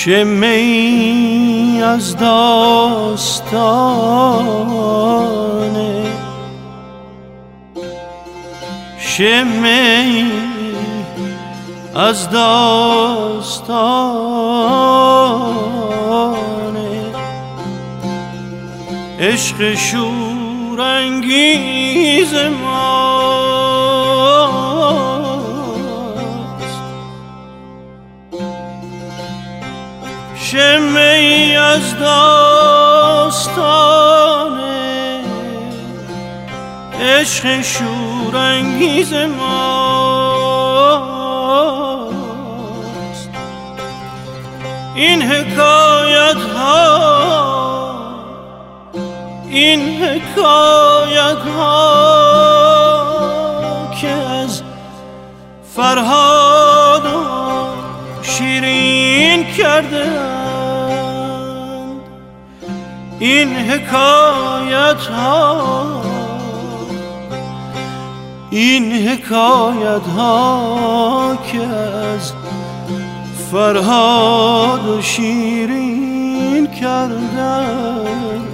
شمعی از داستانه، شمعی از داستانه، عشق شورانگیز ماست. شمعی از داستانه، عشق شورانگیز ماست. این حکایت ها، این حکایت ها که از فرهاد شیرین کردند، این حکایت ها، این حکایت ها که از فرهاد شیرین کردند.